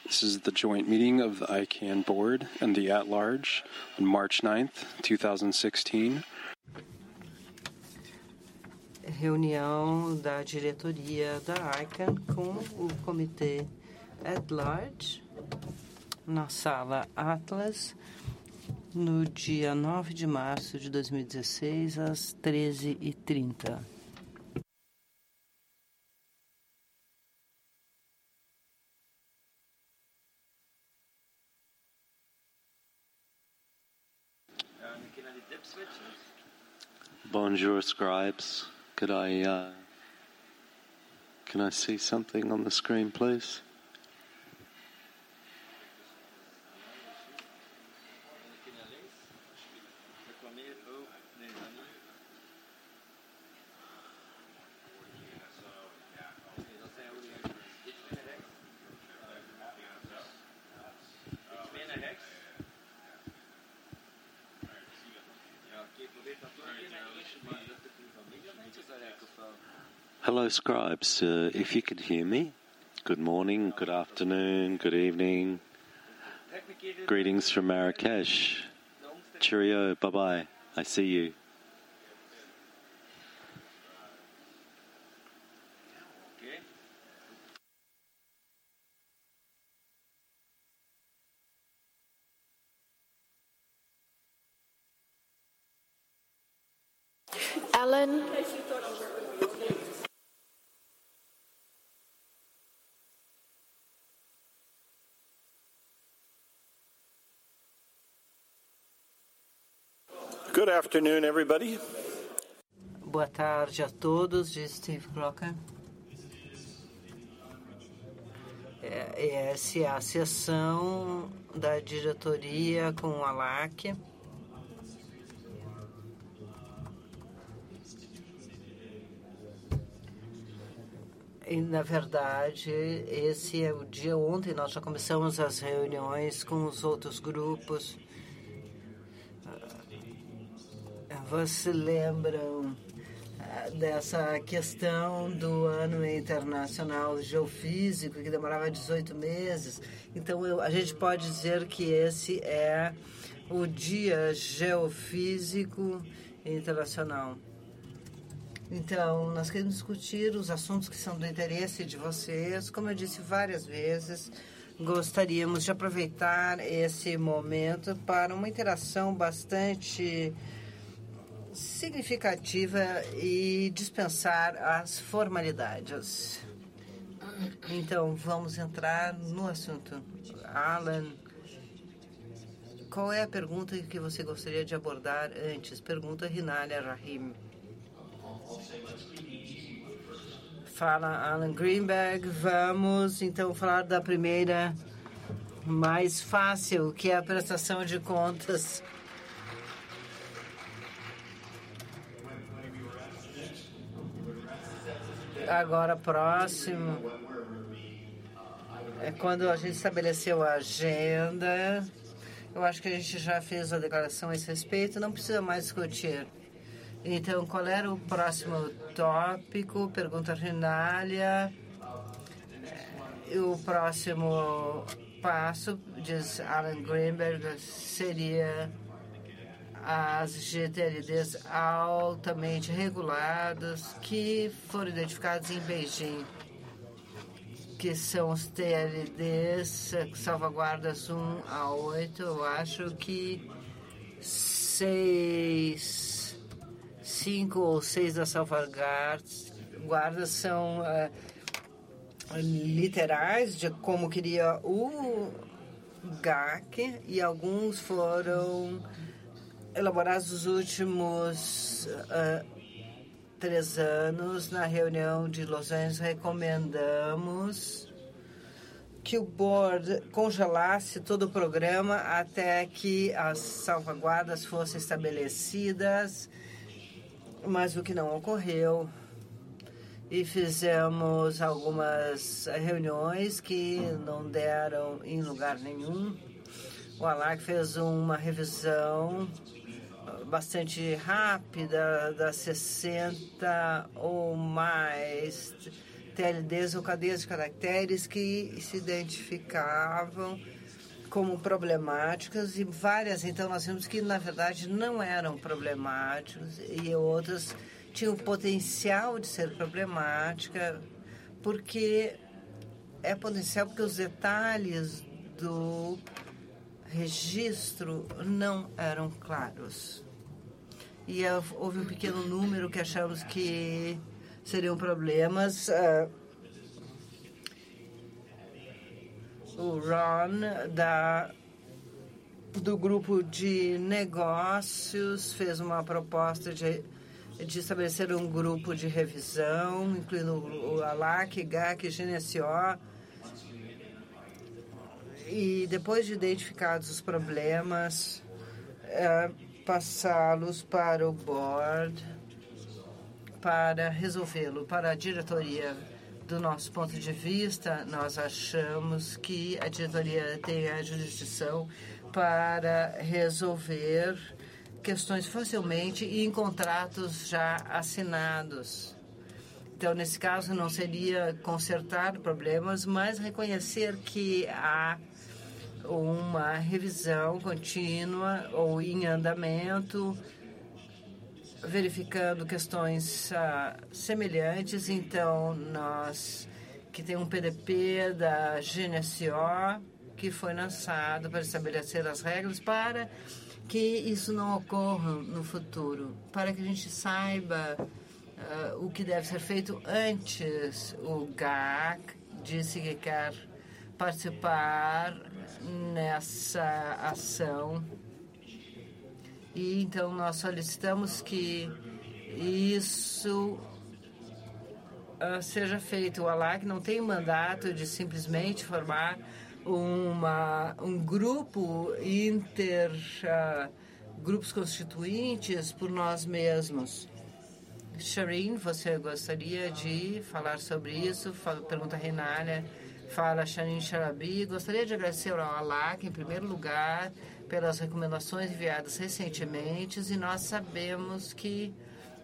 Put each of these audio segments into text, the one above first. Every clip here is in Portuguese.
This is the joint meeting of the ICANN board and the at-large on March 9th, 2016. Reunião da diretoria da ICANN com o comitê at-large na sala Atlas no dia 9 de março de 2016, às 13h30. Bonjour, scribes. Can I see something on the screen, please? Hello, scribes. If you could hear me, good morning, good afternoon, good evening. Greetings from Marrakesh. Cheerio, bye-bye. I see you. Alan. Good afternoon, everybody. Boa tarde a todos, diz Steve Crocker. Essa é a sessão da diretoria com o ALAC. E, na verdade, esse é o dia. Ontem nós já começamos as reuniões com os outros grupos. Vocês lembram dessa questão do ano internacional geofísico, que demorava 18 meses? Então, a gente pode dizer que esse é o Dia Geofísico Internacional. Então, nós queremos discutir os assuntos que são do interesse de vocês. Como eu disse várias vezes, gostaríamos de aproveitar esse momento para uma interação bastante significativa e dispensar as formalidades. Então, vamos entrar no assunto. Alan, qual é a pergunta que você gostaria de abordar antes? Pergunta Rinália Rahim. Fala Alan Greenberg. Vamos então falar da primeira mais fácil, que é a prestação de contas. Agora, próximo é quando a gente estabeleceu a agenda. Eu acho que a gente já fez a declaração a esse respeito, não precisa mais discutir. Então, qual era o próximo tópico? Pergunta Rinália. O próximo passo, diz Alan Greenberg, seria as GTLDs altamente reguladas que foram identificadas em Beijing, que são os TLDs, salvaguardas 1 a 8. Eu acho que 5 ou 6 das salvaguardas são literais, de como queria o GAC, e alguns foram elaborados nos últimos 3 anos. Na reunião de Los Angeles, recomendamos que o board congelasse todo o programa até que as salvaguardas fossem estabelecidas, mas o que não ocorreu. E fizemos algumas reuniões que não deram em lugar nenhum. O ALAC fez uma revisão bastante rápida das 60 ou mais TLDs ou cadeias de caracteres que se identificavam como problemáticas e várias, então nós vimos que na verdade não eram problemáticos e outras tinham potencial de ser problemática porque é potencial porque os detalhes do registro não eram claros. E houve um pequeno número que achamos que seriam problemas. O Ron, do grupo de negócios, fez uma proposta de estabelecer um grupo de revisão, incluindo o ALAC, GAC, GNSO. E depois de identificados os problemas, passá-los para o board para resolvê-lo, para a diretoria. Do nosso ponto de vista, nós achamos que a diretoria tem a jurisdição para resolver questões facilmente e em contratos já assinados. Então, nesse caso, não seria consertar problemas, mas reconhecer que há uma revisão contínua ou em andamento, verificando questões semelhantes. Então, nós que tem um PDP da GNSO que foi lançado para estabelecer as regras para que isso não ocorra no futuro, para que a gente saiba o que deve ser feito antes. O GAC disse que quer participar nessa ação. E então nós solicitamos que isso seja feito. O ALAC não tem mandato de simplesmente formar um grupo grupos constituintes por nós mesmos. Shireen, você gostaria de falar sobre isso? Pergunta a Renália. Fala Shireen Sharabi. Gostaria de agradecer ao ALAC, em primeiro lugar, pelas recomendações enviadas recentemente, e nós sabemos que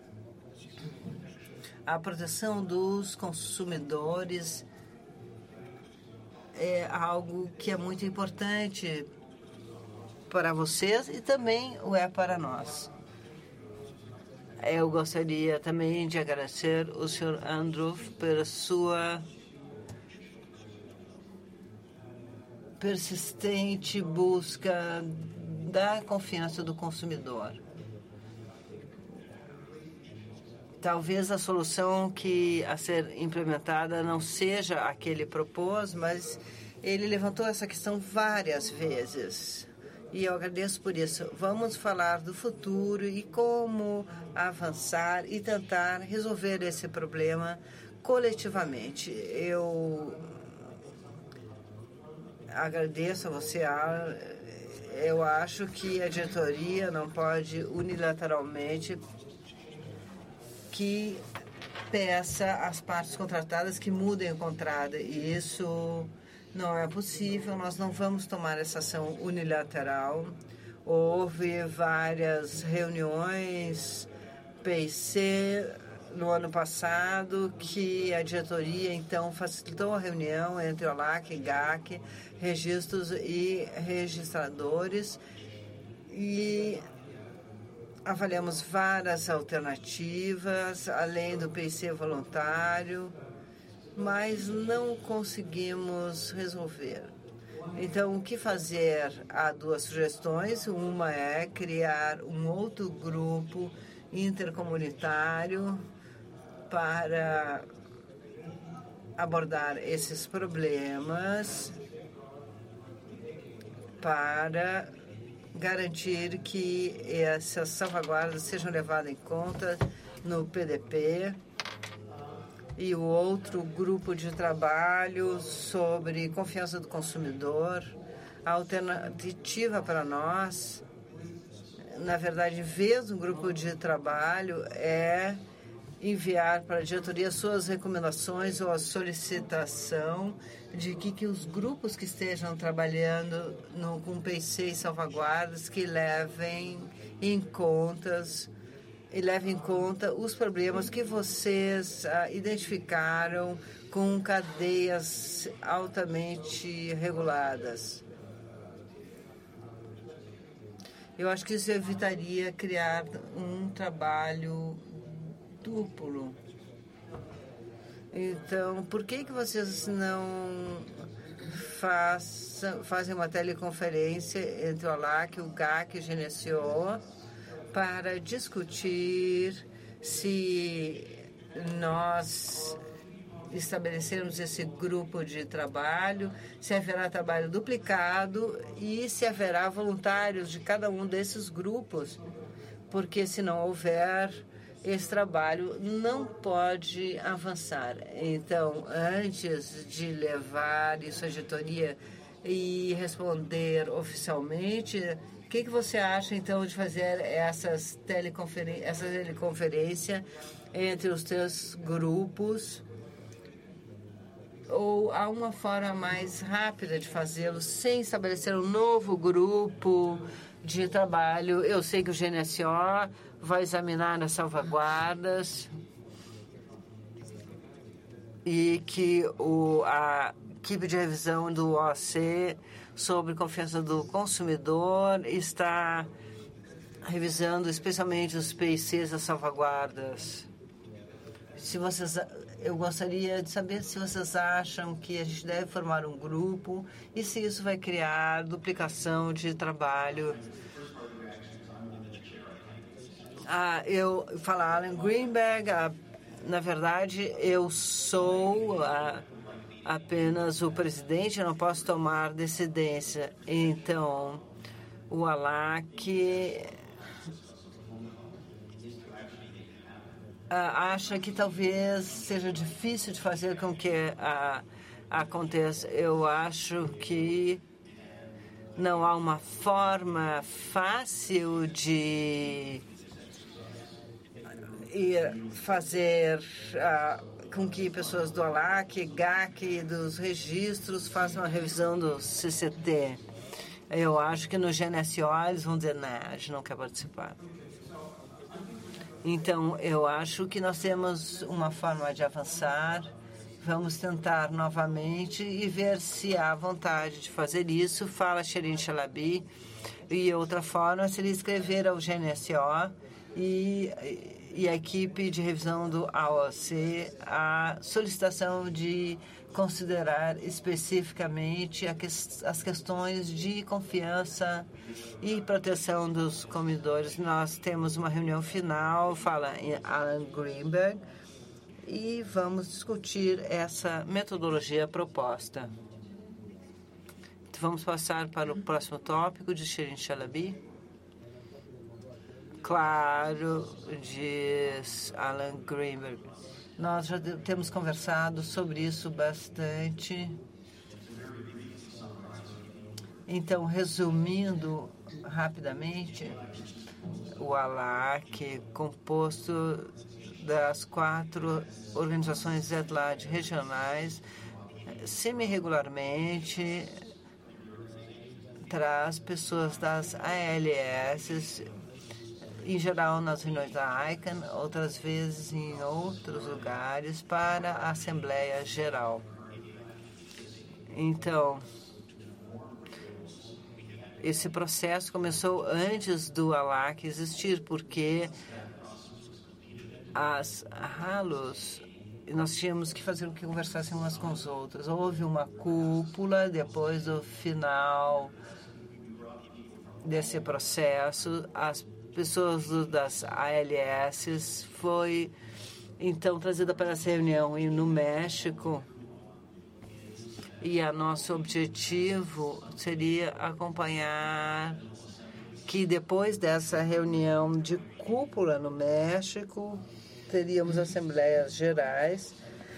a proteção dos consumidores é algo que é muito importante para vocês e também o é para nós. Eu gostaria também de agradecer o Sr. Andrew pela sua persistente busca da confiança do consumidor. Talvez a solução a ser implementada não seja a que ele propôs, mas ele levantou essa questão várias vezes. E eu agradeço por isso. Vamos falar do futuro e como avançar e tentar resolver esse problema coletivamente. Eu agradeço a você, eu acho que a diretoria não pode unilateralmente que peça às partes contratadas que mudem o contrato. E isso não é possível, nós não vamos tomar essa ação unilateral. Houve várias reuniões PIC no ano passado que a diretoria, então, facilitou a reunião entre o ALAC, GAC, registros e registradores e avaliamos várias alternativas, além do PIC voluntário, mas não conseguimos resolver. Então, o que fazer? Há duas sugestões. Uma é criar um outro grupo intercomunitário para abordar esses problemas, para garantir que essas salvaguardas sejam levadas em conta no PDP. E o outro grupo de trabalho sobre confiança do consumidor. A alternativa para nós, na verdade, em vez do grupo de trabalho, é enviar para a diretoria suas recomendações ou a solicitação de que os grupos que estejam trabalhando com PIC e salvaguardas que levem em contas e leve em conta os problemas que vocês identificaram com cadeias altamente reguladas. Eu acho que isso evitaria criar um trabalho duplo. Então, por que vocês não fazem uma teleconferência entre o ALAC, o GAC e o GNSO para discutir se nós estabelecermos esse grupo de trabalho, se haverá trabalho duplicado e se haverá voluntários de cada um desses grupos, porque se não houver, esse trabalho não pode avançar. Então, antes de levar isso à diretoria e responder oficialmente, o que você acha, então, de fazer essa teleconferência entre os teus grupos? Ou há uma forma mais rápida de fazê-lo sem estabelecer um novo grupo de trabalho? Eu sei que o GNSO vai examinar as salvaguardas e que a equipe de revisão do OC sobre confiança do consumidor está revisando especialmente os PICs, as salvaguardas. Eu gostaria de saber se vocês acham que a gente deve formar um grupo e se isso vai criar duplicação de trabalho. Eu falo Alan Greenberg. Na verdade, eu sou apenas o presidente, eu não posso tomar decidência. Então, o ALAC acha que talvez seja difícil de fazer com que aconteça. Eu acho que não há uma forma fácil de fazer com que pessoas do ALAC, GAC, dos registros façam uma revisão do CCT. Eu acho que no GNSO eles vão dizer, não, a gente não quer participar. Então, eu acho que nós temos uma forma de avançar. Vamos tentar novamente e ver se há vontade de fazer isso. Fala Shirin Shalabi. E outra forma seria escrever ao GNSO e a equipe de revisão do AOC a solicitação de considerar especificamente as questões de confiança e proteção dos consumidores. Nós temos uma reunião final, fala Alan Greenberg, e vamos discutir essa metodologia proposta. Então, vamos passar para o próximo tópico de Shirin Shalabi. Claro, diz Alan Greenberg. Nós já temos conversado sobre isso bastante. Então, resumindo rapidamente, o ALAC, composto das 4 organizações ZLAD regionais, semi-regularmente traz pessoas das ALS, em geral nas reuniões da ICANN, outras vezes em outros lugares, para a Assembleia Geral. Então, esse processo começou antes do ALAC existir, porque as halos, nós tínhamos que fazer o que conversassem umas com as outras. Houve uma cúpula depois do final desse processo. As pessoas das ALS foi então trazida para essa reunião no México, e o nosso objetivo seria acompanhar que depois dessa reunião de cúpula no México teríamos assembleias gerais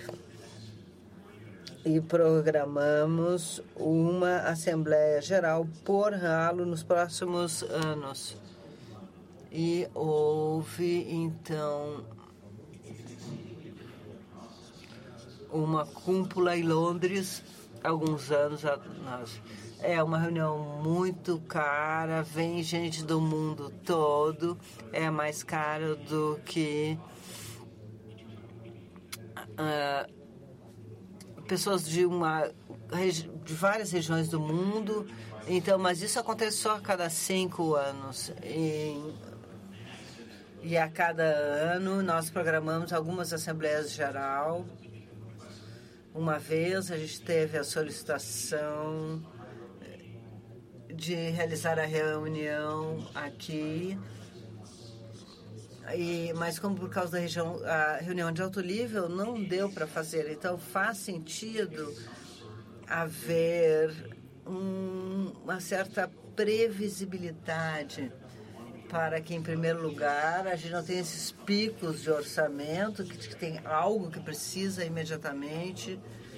e programamos uma assembleia geral por halo nos próximos anos. E houve, então, uma cúpula em Londres, alguns anos atrás. É uma reunião muito cara, vem gente do mundo todo, é mais caro do que pessoas de várias regiões do mundo. Então, mas isso acontece só a cada 5 anos. E a cada ano nós programamos algumas assembleias geral. Uma vez a gente teve a solicitação de realizar a reunião aqui, mas como por causa da a reunião de alto nível não deu para fazer, então faz sentido haver uma certa previsibilidade para que, em primeiro lugar, a gente não tenha esses picos de orçamento, que tem algo que precisa imediatamente.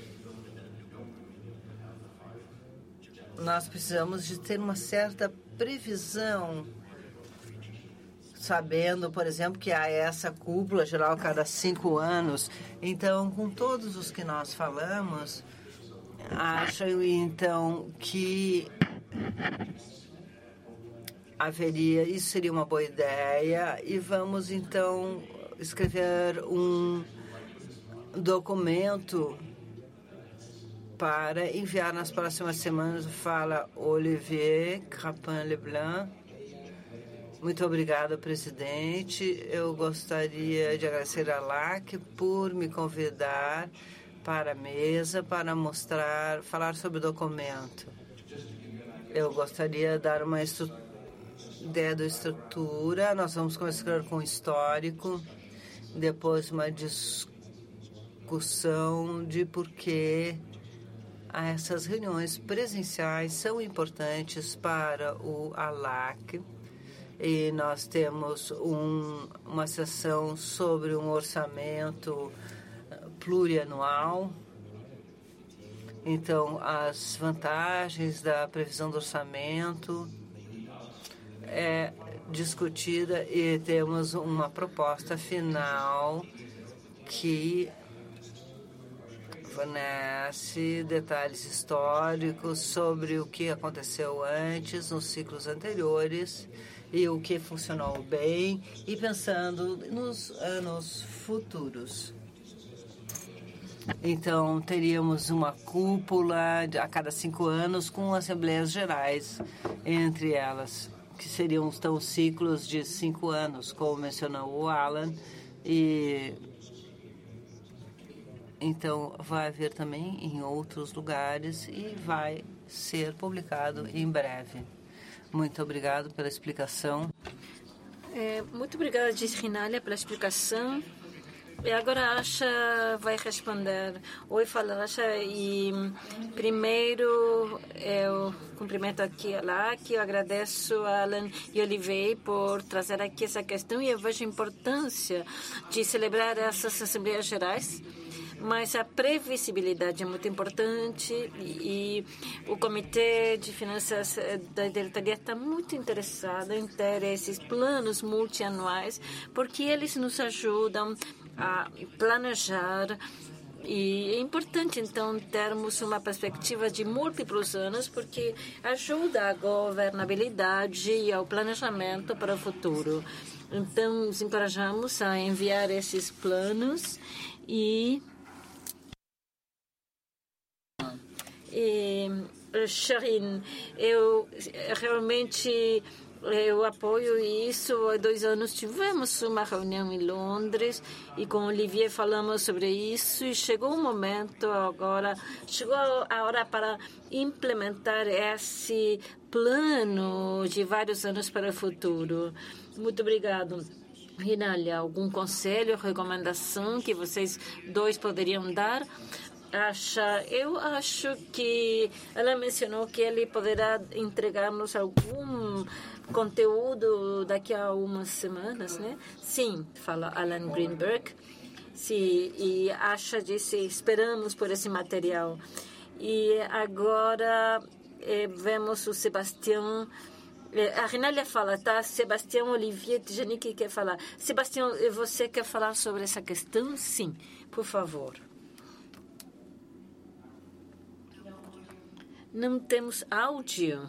Nós precisamos de ter uma certa previsão, sabendo, por exemplo, que há essa cúpula geral a cada 5 anos. Então, com todos os que nós falamos, acho, então, que isso seria uma boa ideia, e vamos então escrever um documento para enviar nas próximas semanas. Fala Olivier Crapin-Leblanc. Muito obrigada, presidente. Eu gostaria de agradecer a LAC por me convidar para a mesa para falar sobre o documento. Eu gostaria de dar uma ideia da estrutura. Nós vamos começar com o histórico, depois uma discussão de por que essas reuniões presenciais são importantes para o ALAC. E nós temos uma sessão sobre um orçamento plurianual. Então, as vantagens da previsão do orçamento é discutida, e temos uma proposta final que fornece detalhes históricos sobre o que aconteceu antes, nos ciclos anteriores, e o que funcionou bem, e pensando nos anos futuros. Então, teríamos uma cúpula a cada 5 anos com assembleias gerais entre elas, que seriam então ciclos de 5 anos, como mencionou o Alan. E então vai haver também em outros lugares e vai ser publicado em breve. Muito obrigado pela explicação. Muito obrigada, Gisrinalha, pela explicação. E agora a Asha vai responder. Oi, fala Asha. E primeiro eu cumprimento aqui lá, que eu agradeço a Alan e Olivier por trazer aqui essa questão, e eu vejo a importância de celebrar essas Assembleias Gerais. Mas a previsibilidade é muito importante, e o Comitê de Finanças da Diretoria está muito interessado em ter esses planos multianuais, porque eles nos ajudam a planejar, e é importante, então, termos uma perspectiva de múltiplos anos, porque ajuda a governabilidade e ao planejamento para o futuro. Então, os encorajamos a enviar esses planos e Sharin, eu realmente apoio isso. Há 2 anos tivemos uma reunião em Londres e com Olivier falamos sobre isso, e chegou o momento agora, chegou a hora para implementar esse plano de vários anos para o futuro. Muito obrigado. Rinalha, algum conselho, recomendação que vocês dois poderiam dar? Eu acho que ela mencionou que ele poderá entregar-nos algum conteúdo daqui a umas semanas, né? Sim, fala Alan Greenberg. Sim, e disse, esperamos por esse material. E agora vemos o Sebastião. A Rinália fala, tá? Sebastião, Olivier, Tijani que quer falar. Sebastião, você quer falar sobre essa questão? Sim, por favor. Não temos áudio.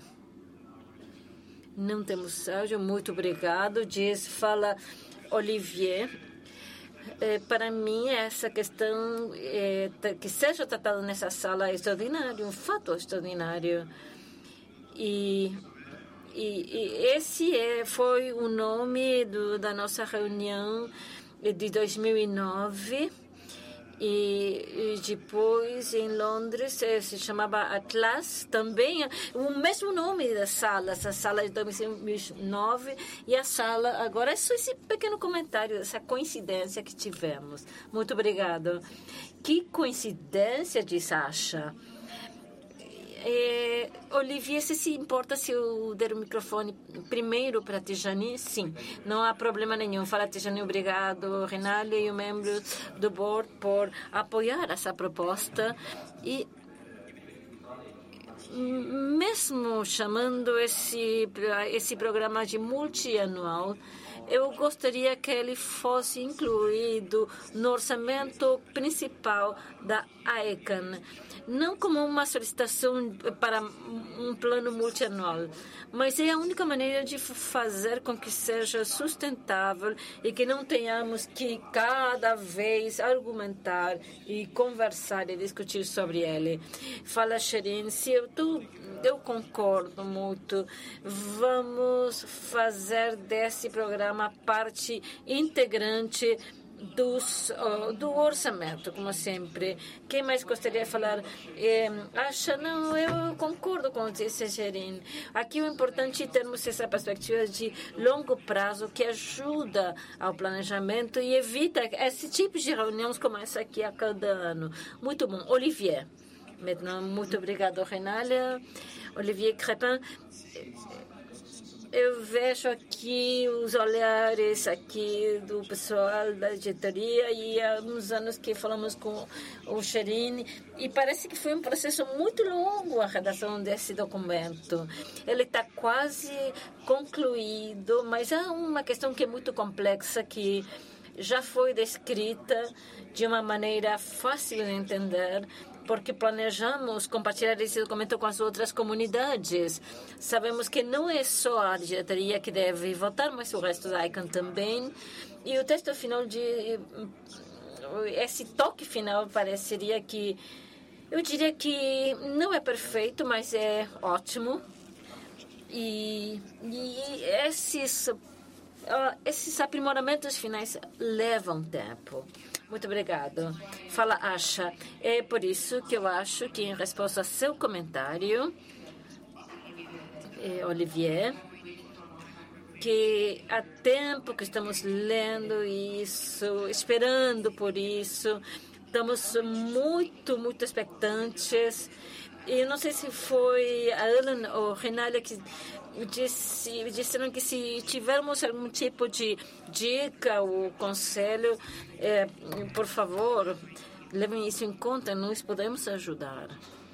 Não temos áudio. Muito obrigado. Fala Olivier. Para mim, essa questão que seja tratada nessa sala é extraordinário, um fato extraordinário. E esse foi o nome da nossa reunião de 2009. E depois, em Londres, se chamava Atlas, também o mesmo nome da sala, essa sala de 2009 e a sala agora. É só esse pequeno comentário, essa coincidência que tivemos. Muito obrigado. Que coincidência, diz Asha. Olivier, se importa se eu der o microfone primeiro para Tijani? Sim, não há problema nenhum. Fala, Tijani, obrigado, Renale e o membro do board por apoiar essa proposta. E mesmo chamando esse programa de multianual, eu gostaria que ele fosse incluído no orçamento principal da ICANN, não como uma solicitação para um plano multianual, mas é a única maneira de fazer com que seja sustentável e que não tenhamos que cada vez argumentar e conversar e discutir sobre ele. Fala, Sherin, eu concordo muito. Vamos fazer desse programa parte integrante do orçamento, como sempre. Quem mais gostaria de falar? Não, eu concordo com o que disse Sherin. Aqui o importante é termos essa perspectiva de longo prazo que ajuda ao planejamento e evita esse tipo de reuniões como essa aqui a cada ano. Muito bom. Olivier. Muito obrigado, Renália. Olivier Crepin. Eu vejo aqui os olhares aqui do pessoal da diretoria e há uns anos que falamos com o Sherin e parece que foi um processo muito longo a redação desse documento. Ele está quase concluído, mas há uma questão que é muito complexa que já foi descrita de uma maneira fácil de entender, porque planejamos compartilhar esse documento com as outras comunidades. Sabemos que não é só a diretoria que deve votar, mas o resto da ICANN também. E o texto final esse toque final pareceria que, eu diria que não é perfeito, mas é ótimo. E esses aprimoramentos finais levam tempo. Muito obrigado. Fala, Asha. É por isso que eu acho que, em resposta ao seu comentário, Olivier, que há tempo que estamos lendo isso, esperando por isso, estamos muito, muito expectantes. E não sei se foi a Ellen ou a Renália que disseram que se tivermos algum tipo de dica ou conselho, por favor, levem isso em conta, nós podemos ajudar.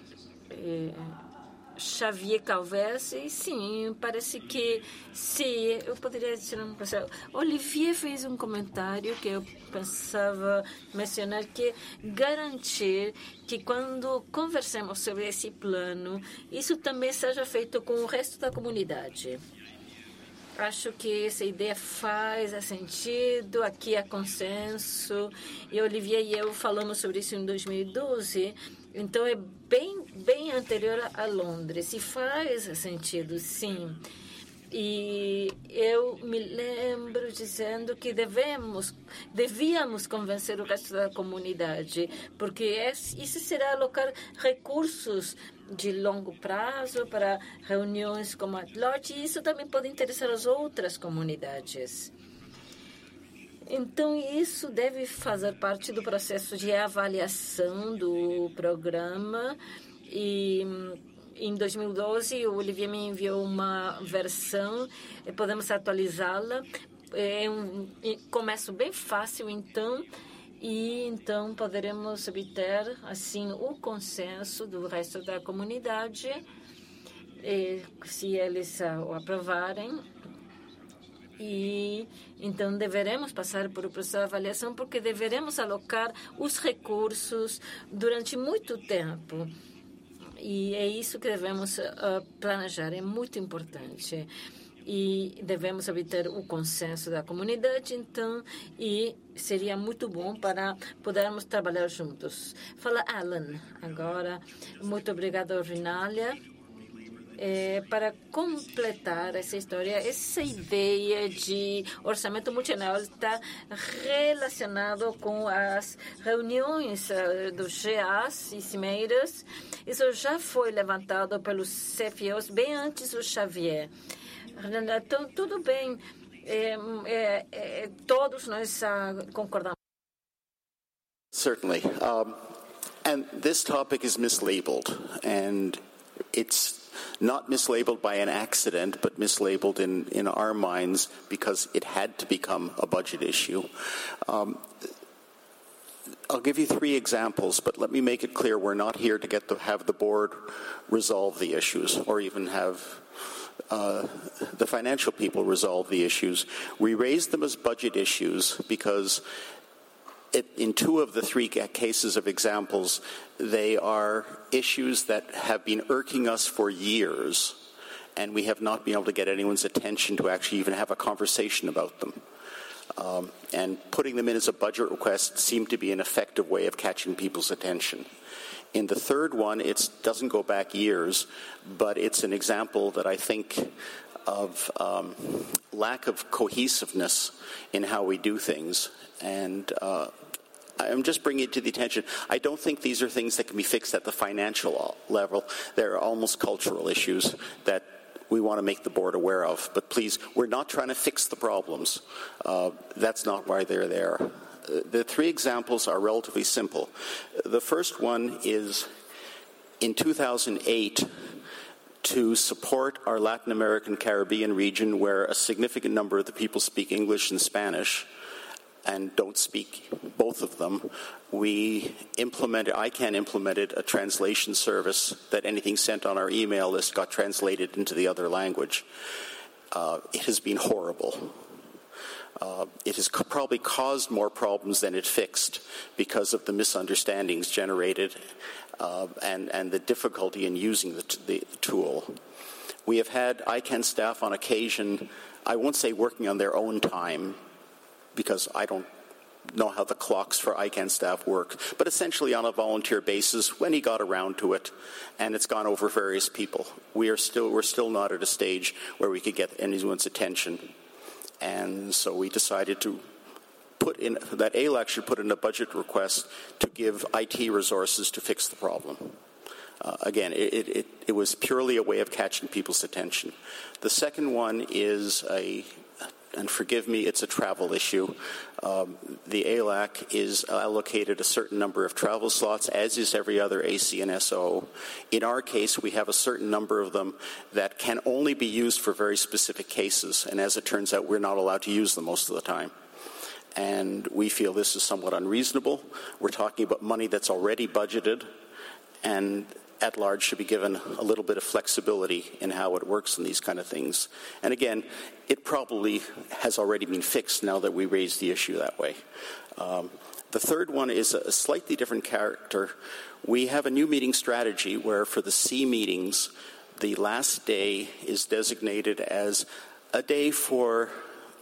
Xavier Calves, e sim, parece que sim, eu poderia dizer uma coisa. Olivier fez um comentário que eu pensava mencionar, que garantir que quando conversemos sobre esse plano, isso também seja feito com o resto da comunidade. Acho que essa ideia faz sentido, aqui há consenso, e Olivier e eu falamos sobre isso em 2012, então é bem anterior a Londres, e faz sentido, sim. E eu me lembro dizendo que devíamos convencer o resto da comunidade, porque isso será alocar recursos de longo prazo para reuniões como a Lodge, e isso também pode interessar as outras comunidades. Então, isso deve fazer parte do processo de avaliação do programa. E em 2012, o Olivier me enviou uma versão, podemos atualizá-la. É um começo bem fácil, então, e então poderemos obter, assim, o consenso do resto da comunidade, se eles o aprovarem. E então deveremos passar por o processo de avaliação, porque deveremos alocar os recursos durante muito tempo. E é isso que devemos planejar, é muito importante. E devemos obter o consenso da comunidade, então, e seria muito bom para podermos trabalhar juntos. Fala Alan agora. Muito obrigada, Rinália. Para completar essa história, essa ideia de orçamento multianual está relacionado com as reuniões dos GAs e cimeiras. Isso já foi levantado pelos CFOs bem antes do Xavier. Então, tudo bem, todos nós concordamos. Certainly. And this topic is mislabeled, and it's not mislabeled by an accident, but mislabeled in our minds because it had to become a budget issue. I'll give you 3 examples, but let me make it clear we're not here to have the board resolve the issues or even have the financial people resolve the issues. We raised them as budget issues because in 2 of the 3 cases of examples, they are issues that have been irking us for years, and we have not been able to get anyone's attention to actually even have a conversation about them. And putting them in as a budget request seemed to be an effective way of catching people's attention. In the 3rd one, it doesn't go back years, but it's an example that I think of lack of cohesiveness in how we do things. And I'm just bringing it to the attention. I don't think these are things that can be fixed at the financial level. They're almost cultural issues that we want to make the board aware of. But please, we're not trying to fix the problems. That's not why they're there. The 3 examples are relatively simple. The first one is in 2008, to support our Latin American Caribbean region, where a significant number of the people speak English and Spanish and don't speak both of them, ICANN implemented a translation service that anything sent on our email list got translated into the other language. It has been horrible. It has probably caused more problems than it fixed because of the misunderstandings generated and the difficulty in using the tool. We have had ICANN staff on occasion, I won't say working on their own time, because I don't know how the clocks for ICANN staff work, but essentially on a volunteer basis when he got around to it, and it's gone over various people. We're still not at a stage where we could get anyone's attention. And so we decided to put in, that ALAC should put in a budget request to give IT resources to fix the problem. Again, it was purely a way of catching people's attention. The second one is and forgive me, it's a travel issue. The ALAC is allocated a certain number of travel slots, as is every other ACNSO. In our case, we have a certain number of them that can only be used for very specific cases, and as it turns out, we're not allowed to use them most of the time. And we feel this is somewhat unreasonable. We're talking about money that's already budgeted, and at large should be given a little bit of flexibility in how it works in these kind of things. And again, it probably has already been fixed now that we raised the issue that way. The third one is a slightly different character. We have a new meeting strategy where for the C meetings, the last day is designated as a day for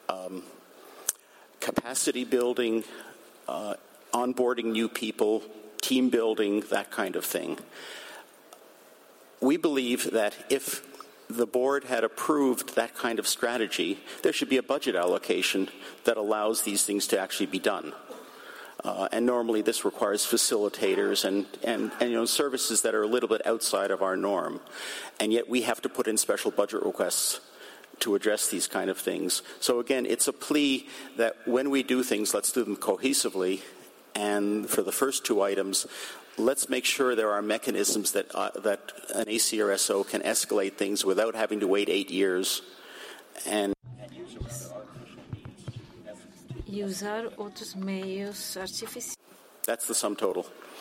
capacity building, onboarding new people, team building, that kind of thing. We believe that if the board had approved that kind of strategy, there should be a budget allocation that allows these things to actually be done. And normally this requires facilitators and services that are a little bit outside of our norm. And yet we have to put in special budget requests to address these kind of things. So again, it's a plea that when we do things, let's do them cohesively. And for the first 2 items, let's make sure there are mechanisms that an ACRSO can escalate things without having to wait 8 years. And usar outros meios artificiais. That's the sum total.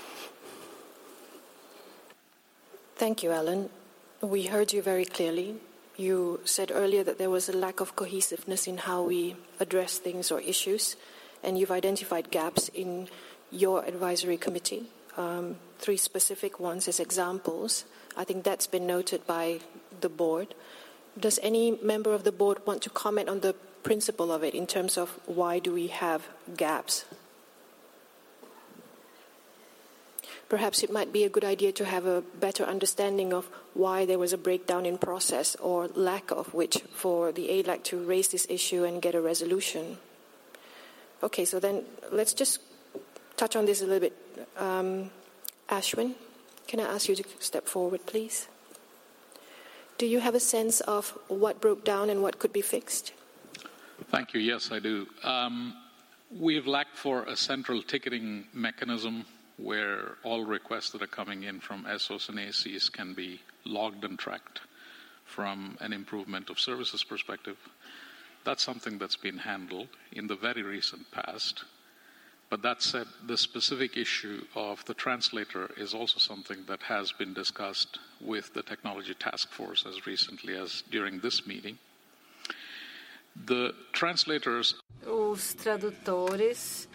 Thank you, Alan. We heard you very clearly. You said earlier that there was a lack of cohesiveness in how we address things or issues, and you've identified gaps in your advisory committee. 3 specific ones as examples. I think that's been noted by the board. Does any member of the board want to comment on the principle of it in terms of why do we have gaps? Perhaps it might be a good idea to have a better understanding of why there was a breakdown in process or lack of which for the ALAC to raise this issue and get a resolution. Okay, so then let's just touch on this a little bit. Ashwin, can I ask you to step forward, please? Do you have a sense of what broke down and what could be fixed? Thank you. Yes, I do. We've lacked for a central ticketing mechanism where all requests that are coming in from SOs and ACs can be logged and tracked from an improvement of services perspective. That's something that's been handled in the very recent past. But that said, the specific issue of the translator is also something that has been discussed with the technology task force as recently as during this meeting. The translators... Os tradutores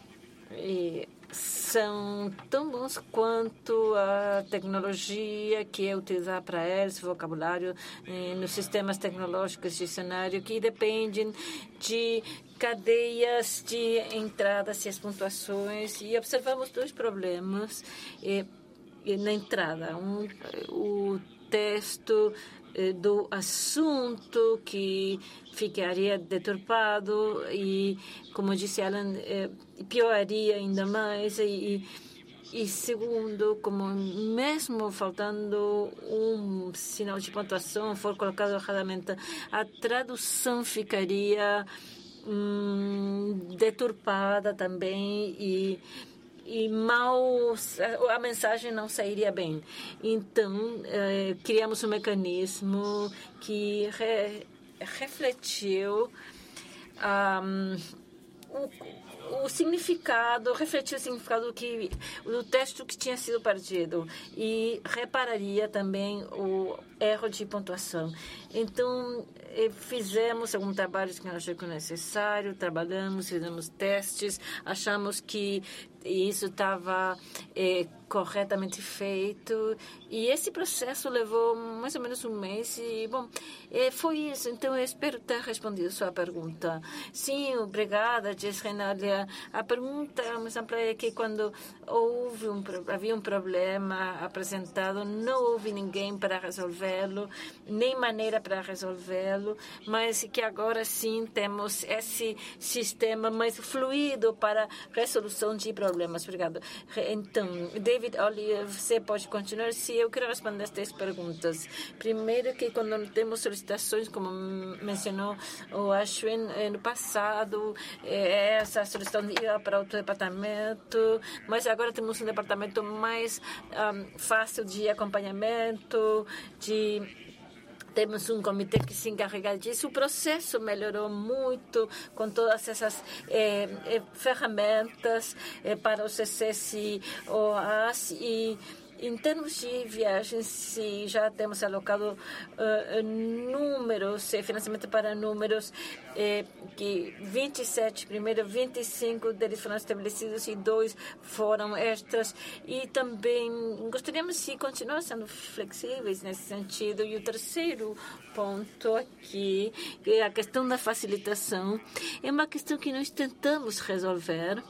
são tão bons quanto a tecnologia que é utilizada para eles, vocabulário nos sistemas tecnológicos de cenário que dependem de cadeias de entradas e as pontuações, e observamos dois problemas na entrada. O texto do assunto que ficaria deturpado e, como disse Alan, pioraria ainda mais. E segundo, como mesmo faltando um sinal de pontuação for colocado erradamente, a tradução ficaria deturpada também e mal, a mensagem não sairia bem. Então, criamos um mecanismo que refletiu o significado, refletiu o significado do texto que tinha sido perdido e repararia também o erro de pontuação. Então, fizemos alguns trabalhos que nós achamos necessário, trabalhamos, fizemos testes, achamos que isso estava corretamente feito, e esse processo levou mais ou menos um mês e, bom, foi isso. Então, eu espero ter respondido a sua pergunta. Sim, obrigada, Jess Renalia. A pergunta, por exemplo, é que quando havia um problema apresentado, não houve ninguém para resolvê-lo, nem maneira para resolvê-lo, mas que agora sim temos esse sistema mais fluido para resolução de problemas. Obrigado. Então, David Oliver, você pode continuar? Sim, eu quero responder as 3 perguntas. Primeiro, que quando temos solicitações, como mencionou o Ashwin, no passado, essa solicitação ia para outro departamento, mas agora temos um departamento mais fácil de acompanhamento, temos um comitê que se encarrega disso. O processo melhorou muito com todas essas ferramentas para o CCS, OAS, e em termos de viagens, já temos alocado números, financiamento para números, que 27, primeiro 25 deles foram estabelecidos e 2 foram extras. E também gostaríamos de continuar sendo flexíveis nesse sentido. E o terceiro ponto aqui, que é a questão da facilitação, é uma questão que nós tentamos resolver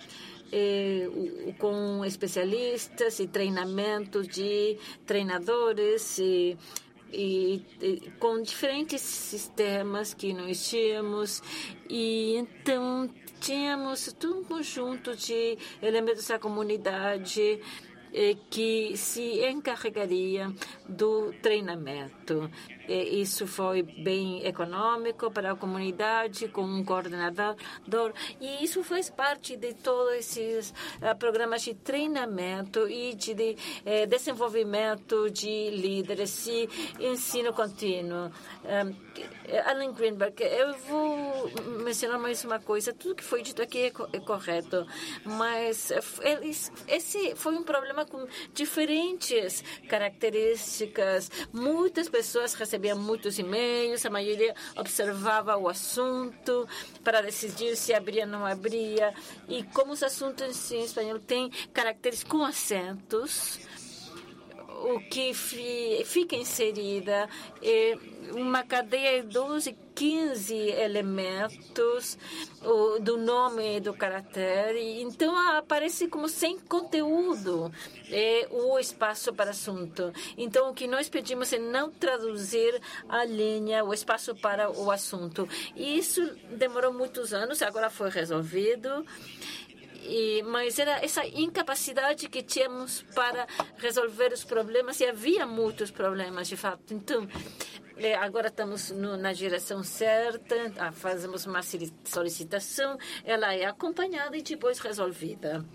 com especialistas e treinamento de treinadores e com diferentes sistemas que nós tínhamos. E então tínhamos todo um conjunto de elementos da comunidade que se encarregaria do treinamento. Isso foi bem econômico para a comunidade, com um coordenador, e isso faz parte de todos esses programas de treinamento e de desenvolvimento de líderes e ensino contínuo. Alan Greenberg, eu vou mencionar mais uma coisa. Tudo que foi dito aqui é correto, mas esse foi um problema com diferentes características. Muitas pessoas recebiam muitos e-mails, a maioria observava o assunto para decidir se abria ou não abria. E como os assuntos em espanhol têm caracteres com acentos, o que fica inserida é uma cadeia de 12, 15 elementos do nome do caractere. Então, aparece como sem conteúdo o espaço para assunto. Então, o que nós pedimos é não traduzir a linha, o espaço para o assunto. E isso demorou muitos anos, agora foi resolvido. Mas era essa incapacidade que tínhamos para resolver os problemas, e havia muitos problemas, de fato. Então, agora estamos na direção certa, fazemos uma solicitação, ela é acompanhada e depois resolvida.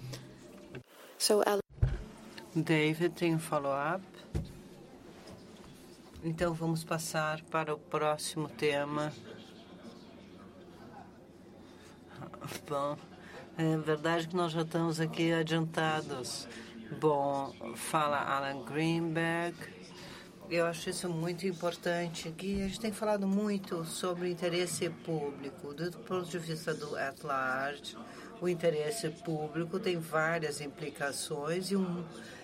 David, tem um follow-up? Então, vamos passar para o próximo tema. Bom, é verdade que nós já estamos aqui adiantados. Bom, fala Alan Greenberg. Eu acho isso muito importante, que a gente tem falado muito sobre o interesse público. Do ponto de vista do at large, o interesse público tem várias implicações e um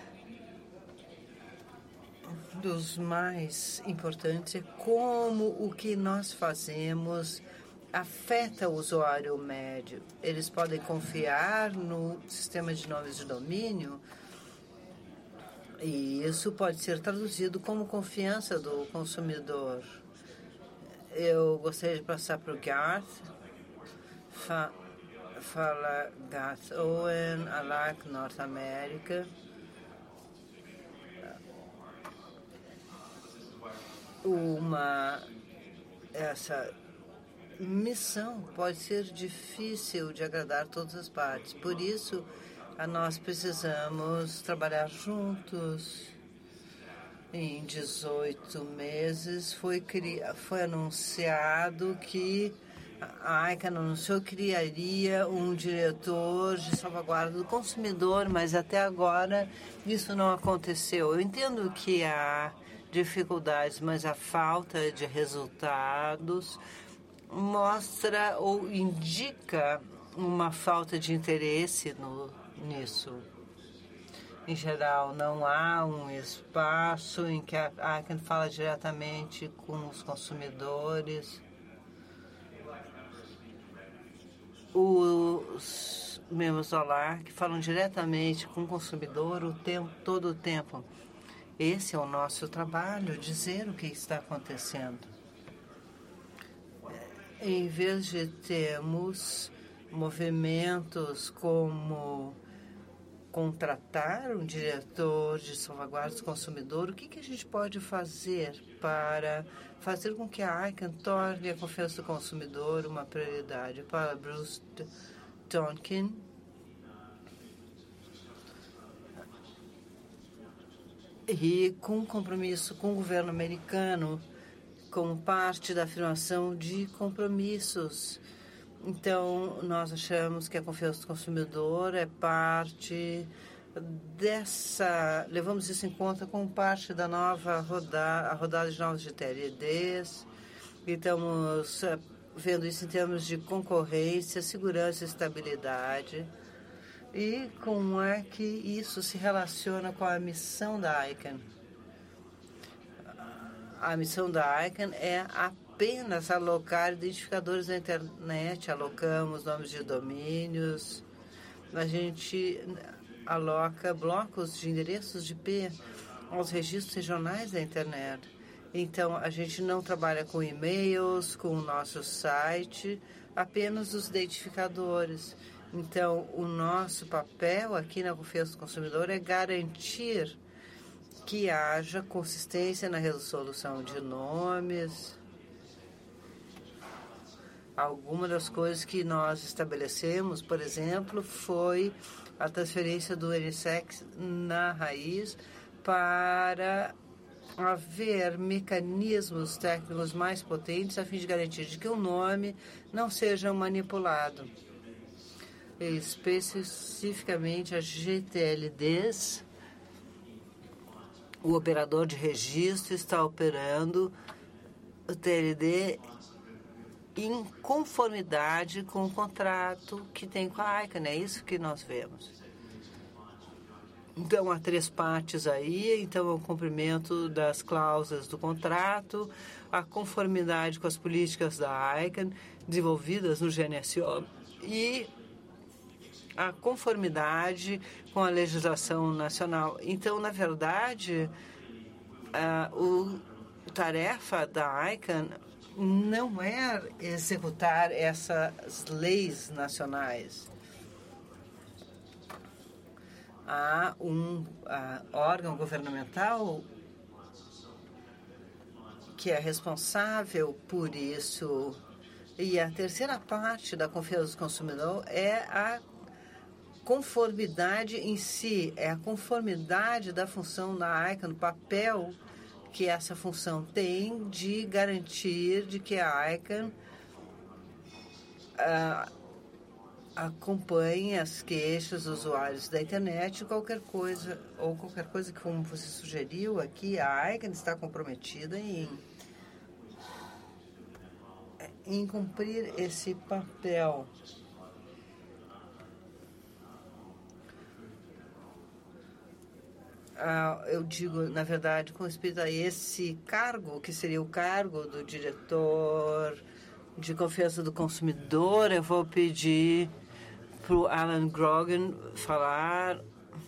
dos mais importantes é como o que nós fazemos afeta o usuário médio. Eles podem confiar no sistema de nomes de domínio e isso pode ser traduzido como confiança do consumidor. Eu gostaria de passar para o Garth. Fala Garth Owen, ALAC Norte América. Essa missão pode ser difícil de agradar todas as partes. Por isso, nós precisamos trabalhar juntos. Em 18 meses foi anunciado que a ICANN anunciou que criaria um diretor de salvaguarda do consumidor, mas até agora isso não aconteceu. Eu entendo que há dificuldades, mas a falta de resultados mostra ou indica uma falta de interesse nisso. Em geral, não há um espaço em que a ICANN fala diretamente com os consumidores. Os membros do ALAC falam diretamente com o consumidor todo o tempo. Esse é o nosso trabalho, dizer o que está acontecendo. Em vez de termos movimentos como contratar um diretor de salvaguarda do consumidor, o que a gente pode fazer para fazer com que a ICANN torne a confiança do consumidor uma prioridade? Para Bruce Tonkin. E com compromisso com o governo americano, como parte da afirmação de compromissos. Então, nós achamos que a confiança do consumidor é parte levamos isso em conta como parte da nova rodada de novos GTLDs, e estamos vendo isso em termos de concorrência, segurança e estabilidade. E como é que isso se relaciona com a missão da ICANN? A missão da ICANN é apenas alocar identificadores da internet, alocamos nomes de domínios, a gente aloca blocos de endereços de IP aos registros regionais da internet. Então, a gente não trabalha com e-mails, com o nosso site, apenas os identificadores. Então, o nosso papel aqui na confiança do consumidor é garantir que haja consistência na resolução de nomes. Alguma das coisas que nós estabelecemos, por exemplo, foi a transferência do NSX na raiz para haver mecanismos técnicos mais potentes a fim de garantir de que o nome não seja manipulado. Especificamente as GTLDs, o operador de registro está operando o TLD em conformidade com o contrato que tem com a ICANN. É isso que nós vemos. Então, há 3 partes aí. Então, é o cumprimento das cláusulas do contrato, a conformidade com as políticas da ICANN desenvolvidas no GNSO e a conformidade com a legislação nacional. Então, na verdade, a tarefa da ICANN não é executar essas leis nacionais. Há um órgão governamental que é responsável por isso. E a terceira parte da confiança do consumidor é a conformidade em si, é a conformidade da função da ICANN, o papel que essa função tem de garantir de que a ICANN acompanhe as queixas dos usuários da internet, qualquer coisa que, como você sugeriu aqui, a ICANN está comprometida em cumprir esse papel. Eu digo, na verdade, com respeito a esse cargo, que seria o cargo do diretor de confiança do consumidor, eu vou pedir para o Alan Grogan falar.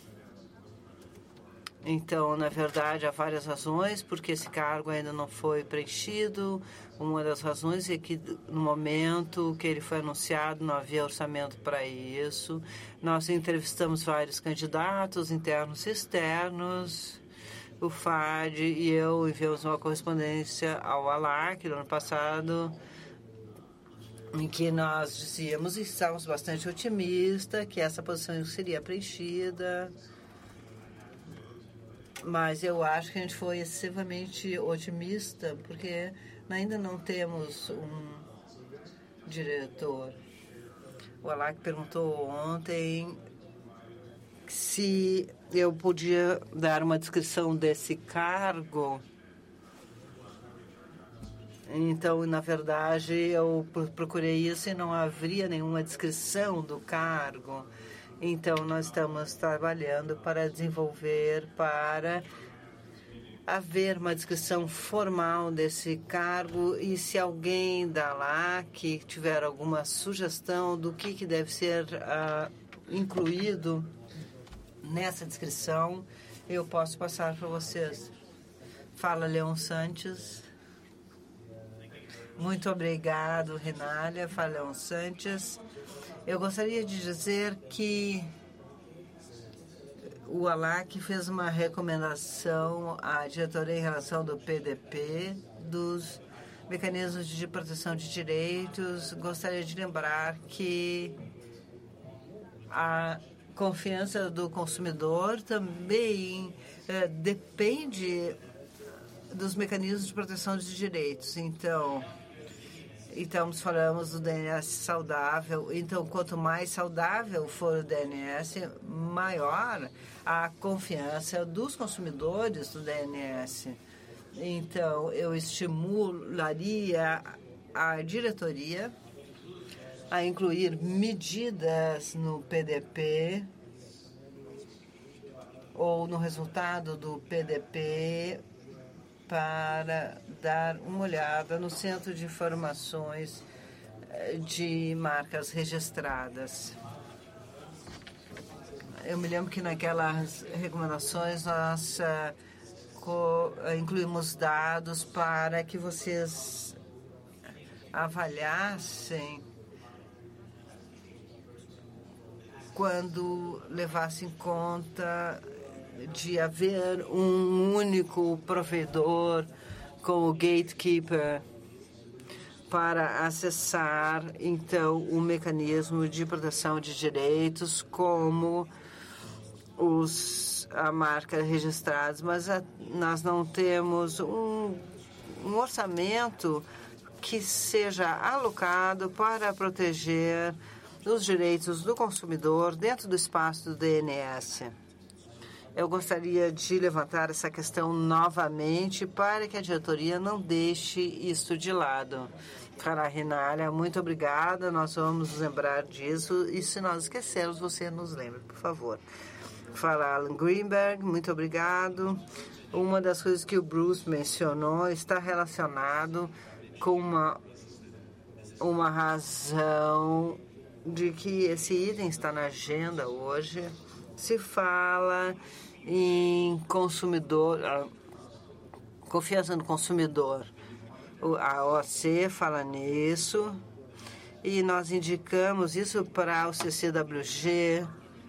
Então, na verdade, há várias razões porque esse cargo ainda não foi preenchido. Uma das razões é que, no momento que ele foi anunciado, não havia orçamento para isso. Nós entrevistamos vários candidatos, internos e externos. O FAD e eu enviamos uma correspondência ao ALAC no ano passado, em que nós dizíamos e estávamos bastante otimistas que essa posição seria preenchida. Mas eu acho que a gente foi excessivamente otimista, porque ainda não temos um diretor. O ALAC perguntou ontem se eu podia dar uma descrição desse cargo. Então, na verdade, eu procurei isso e não haveria nenhuma descrição do cargo. Então, nós estamos trabalhando para desenvolver, para haver uma descrição formal desse cargo e se alguém da LAC tiver alguma sugestão do que deve ser incluído nessa descrição, eu posso passar para vocês. Fala, Leon Santos. Muito obrigado, Rinália. Fala, Leon Santos. Eu gostaria de dizer que o ALAC fez uma recomendação à diretoria em relação do PDP, dos mecanismos de proteção de direitos. Gostaria de lembrar que a confiança do consumidor também depende dos mecanismos de proteção de direitos. Então, falamos do DNS saudável. Então, quanto mais saudável for o DNS, maior a confiança dos consumidores do DNS. Então, eu estimularia a diretoria a incluir medidas no PDP ou no resultado do PDP para dar uma olhada no Centro de Informações de Marcas Registradas. Eu me lembro que naquelas recomendações nós incluímos dados para que vocês avaliassem quando levassem em conta de haver um único provedor como gatekeeper para acessar, então, o mecanismo de proteção de direitos como a marca registrados, mas nós não temos um orçamento que seja alocado para proteger os direitos do consumidor dentro do espaço do DNS. Eu gostaria de levantar essa questão novamente para que a diretoria não deixe isso de lado. Cara Rinália, muito obrigada. Nós vamos nos lembrar disso e se nós esquecermos, você nos lembre, por favor. Fala Alan Greenberg, muito obrigado. Uma das coisas que o Bruce mencionou está relacionado com uma razão de que esse item está na agenda hoje. Se fala em consumidor, confiança no consumidor. A OC fala nisso e nós indicamos isso para o CCWG,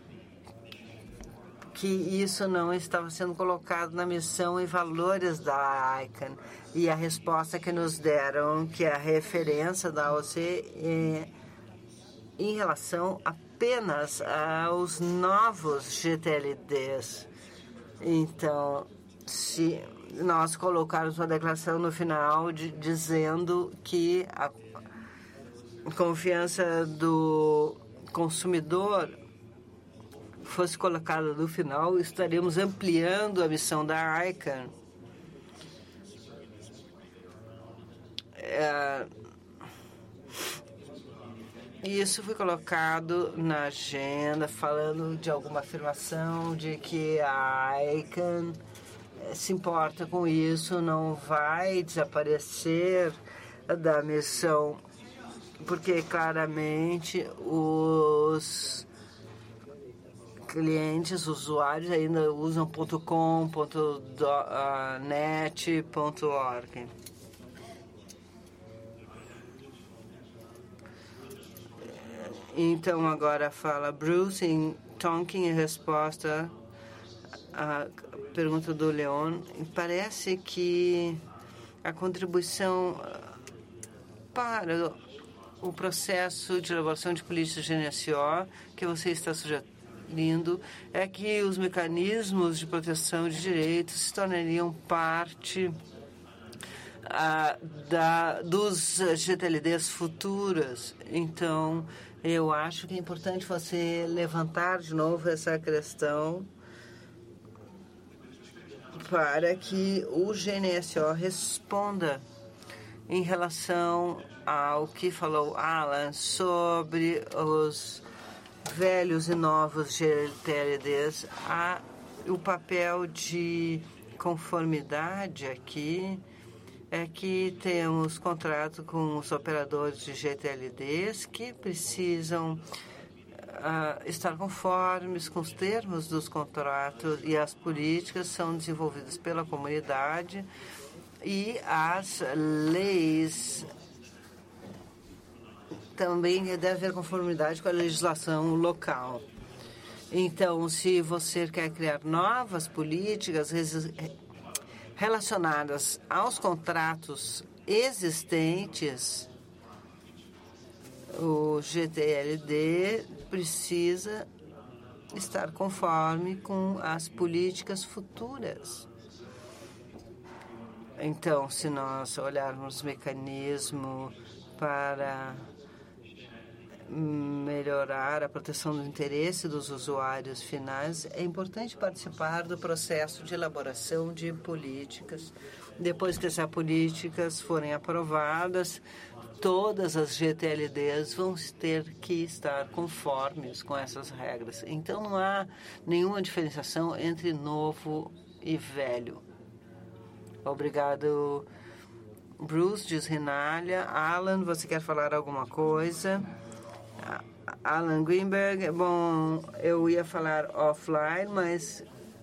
que isso não estava sendo colocado na missão e valores da ICANN. E a resposta que nos deram, que a referência da OC é em relação apenas aos novos GTLDs. Então, se nós colocarmos uma declaração no final dizendo que a confiança do consumidor fosse colocada no final, estaremos ampliando a missão da ICANN. Isso foi colocado na agenda, falando de alguma afirmação de que a ICANN se importa com isso, não vai desaparecer da missão, porque claramente os clientes, usuários ainda usam .com, .net, .org. Então agora fala Bruce em Tonkin em resposta à pergunta do Leon. Parece que a contribuição para o processo de elaboração de políticas de GNSO que você está sugerindo é que os mecanismos de proteção de direitos se tornariam parte dos GTLDs futuras. Então, eu acho que é importante você levantar de novo essa questão para que o GNSO responda em relação ao que falou Alan sobre os velhos e novos GTLDs. O papel de conformidade aqui é que temos contrato com os operadores de GTLDs que precisam estar conformes com os termos dos contratos, e as políticas são desenvolvidas pela comunidade e as leis também deve haver conformidade com a legislação local. Então, se você quer criar novas políticas relacionadas aos contratos existentes, o GTLD precisa estar conforme com as políticas futuras. Então, se nós olharmos o mecanismo para melhorar a proteção do interesse dos usuários finais, é importante participar do processo de elaboração de políticas. Depois que essas políticas forem aprovadas, todas as GTLDs vão ter que estar conformes com essas regras. Então, não há nenhuma diferenciação entre novo e velho. Obrigado, Bruce, diz Rinália. Alan, você quer falar alguma coisa? Alan Greenberg, bom, eu ia falar offline, mas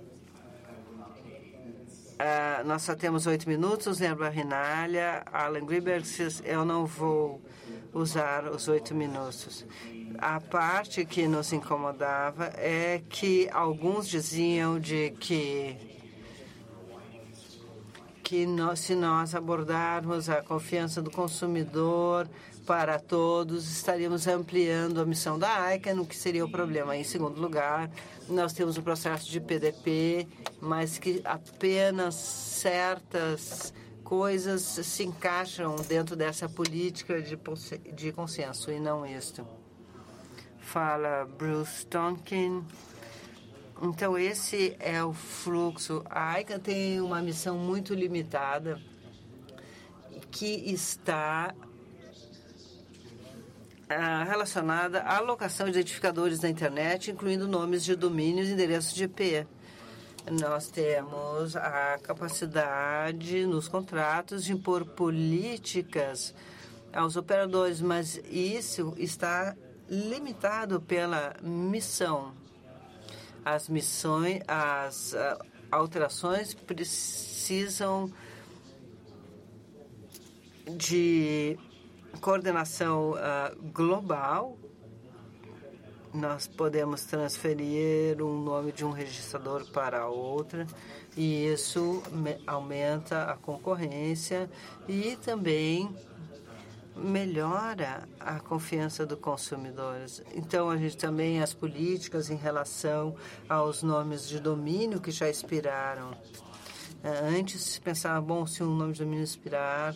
nós só temos 8 minutos, lembra a Rinália. Alan Greenberg, eu não vou usar os 8 minutos. A parte que nos incomodava é que alguns diziam de que se nós abordarmos a confiança do consumidor para todos, estaríamos ampliando a missão da ICANN, o que seria o problema. Em segundo lugar, nós temos o processo de PDP, mas que apenas certas coisas se encaixam dentro dessa política de consenso, e não isto. Fala Bruce Tonkin. Então, esse é o fluxo. A ICANN tem uma missão muito limitada que está relacionada à alocação de identificadores na internet, incluindo nomes de domínios e endereços de IP. Nós temos a capacidade nos contratos de impor políticas aos operadores, mas isso está limitado pela missão. As alterações precisam de coordenação global. Nós podemos transferir um nome de um registrador para outro e isso aumenta a concorrência e também melhora a confiança dos consumidores. Então, a gente também as políticas em relação aos nomes de domínio que já expiraram. Antes se pensava, bom, se um nome de domínio expirar,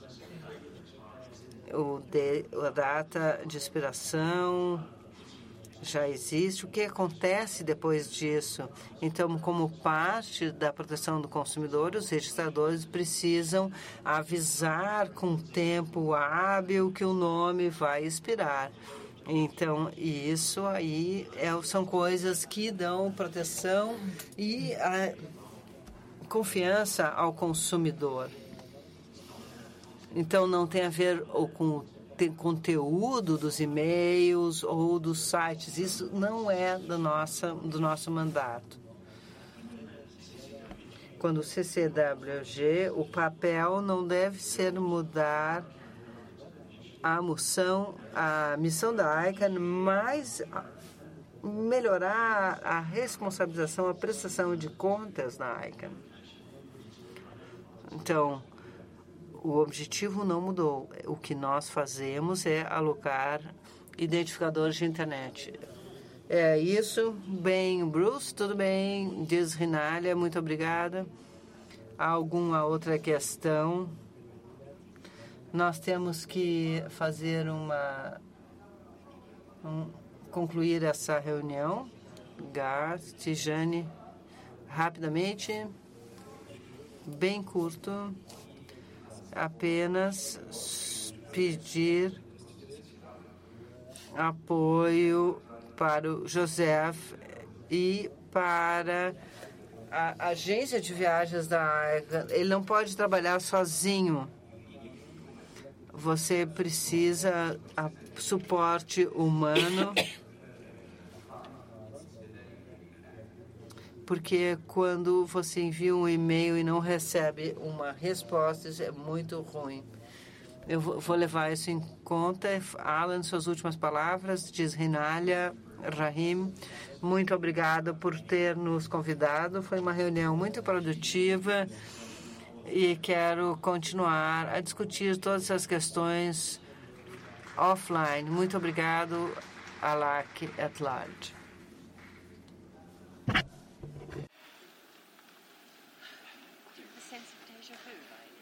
a data de expiração já existe. O que acontece depois disso? Então, como parte da proteção do consumidor, os registradores precisam avisar com tempo hábil que o nome vai expirar. Então, isso aí são coisas que dão proteção e a confiança ao consumidor. Então, não tem a ver com conteúdo dos e-mails ou dos sites. Isso não é do nosso mandato. Quando o CCWG, o papel não deve ser mudar a missão da ICANN, mas melhorar a responsabilização, a prestação de contas na ICANN. Então, o objetivo não mudou. O que nós fazemos é alocar identificadores de internet. É isso. Bem, Bruce, tudo bem? Diz Rinália, muito obrigada. Alguma outra questão? Nós temos que fazer concluir essa reunião. Garth, Tijane, rapidamente, bem curto. Apenas pedir apoio para o Joseph e para a agência de viagens da AICANN. Ele não pode trabalhar sozinho. Você precisa de suporte humano. Porque quando você envia um e-mail e não recebe uma resposta, isso é muito ruim. Eu vou levar isso em conta. Alan, suas últimas palavras, diz Rinália. Rahim, muito obrigada por ter nos convidado. Foi uma reunião muito produtiva e quero continuar a discutir todas essas questões offline. Muito obrigado, ALAC at large. sense of déjà vu, right?